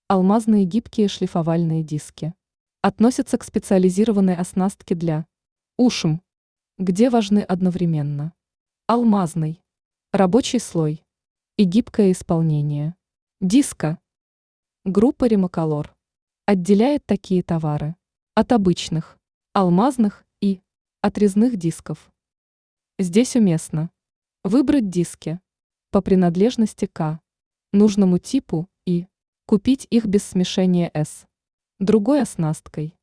Алмазные гибкие шлифовальные диски. Относятся к специализированной оснастке для ушм, где важны одновременно алмазный, рабочий слой и гибкое исполнение диска. Группа Римоколор отделяет такие товары от обычных, алмазных и отрезных дисков. Здесь уместно выбрать диски по принадлежности к нужному типу и купить их без смешения с другой оснасткой.